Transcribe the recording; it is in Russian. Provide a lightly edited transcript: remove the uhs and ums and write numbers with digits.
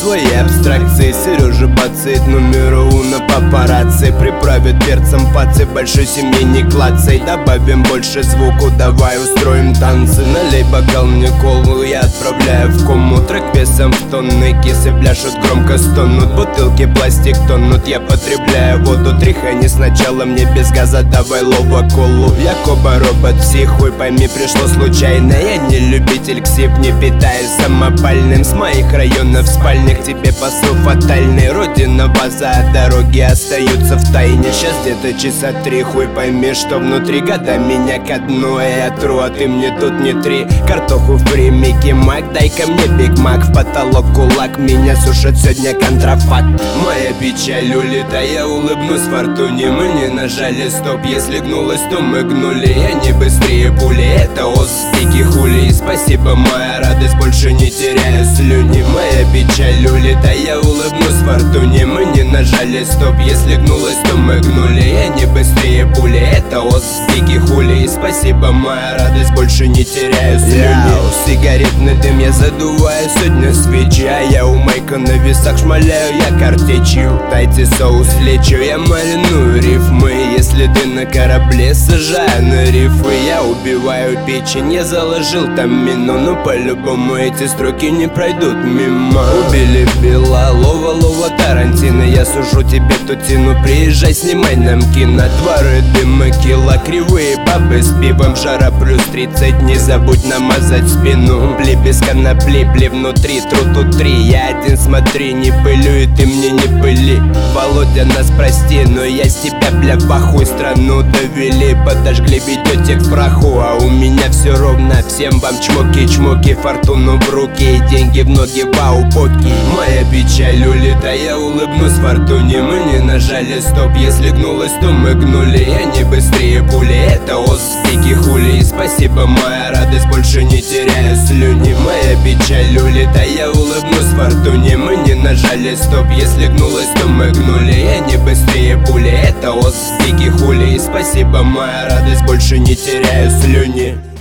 твои абстракции. Сережа бацает номеру на папарацци. Приправит перцем пацы, большой семьи не клацай. Добавим больше звуку, давай устроим танцы. Налей бокал мне колу, я отправляю в кому. Трек весом в тонны, кисы пляшут, громко стонут. Бутылки пластик тонут, я потребляю воду. Тряхани сначала, мне без газа, давай лоба колу. Якоба робот, психуй, пойми, пришло случайно. Я не любитель ксив, не питаюсь самопальным. С моих районов спальных тебе посыл фатальный. Родина, база, дороги остаются в тайне. Сейчас где-то часа 3, хуй пойми, что внутри. Года меня ко дну, я тру, а ты мне тут не три. Картоху фри, Микки Мак, дай-ка мне Биг Мак. В потолок кулак, меня сушит сегодня контрафакт. Моя печаль улетая, я улыбнусь фортуне. Мы не нажали стоп, если гнулась, то мы гнули. Я не быстрее пули, это оспики хули. И спасибо, моя радость, больше не теряю слюни. Моя печаль улетая, я улыбнусь фортуне. Мы не нажали стоп, если гнулась, то мы гнули. Я не быстрее пули, это оспики хули. И спасибо, моя радость, больше не теряю слюни. Сигаретный дым я задуваю, сегодня свечи. А я у Майка на весах шмаляю, я картечью. Дайте соус, лечу, я мариную рифмы. Если ты на корабле, сажаю на рифы. Я убиваю печень, я заложил там мину. Но по-любому эти строки не пройдут мимо. Убили Билла, лова Тарантино. Я сужу тебе тутину, приезжай, снимай нам кино. Дворы, дыма, кило, кривые бабы с пивом. Жара плюс 30, не забудь намазать спину. Пли без конопли, пли внутри, тру тут 3. Я один, смотри, не пылю, и ты мне не пыли. Володя, нас прости, но я с тебя, бля, в ахуй. Страну довели, подожгли, ведете к праху. А у меня все ровно, всем вам чмоки-чмоки. Фортуну в руки и деньги в ноги, вау-поки. Моя печаль улетая, я улыбнусь фортуне. Мы не нажали стоп, если гнулась, то мы гнули. Я не быстрее пули, это оспики хули. И спасибо, моя радость, больше не теряю слюни. Моя печаль улетая, я улыбнусь фортуне. Мы не нажали стоп, если гнулась, то мы гнули. Я не быстрее пули, это оспики хули. И спасибо, моя радость, больше не теряю слюни.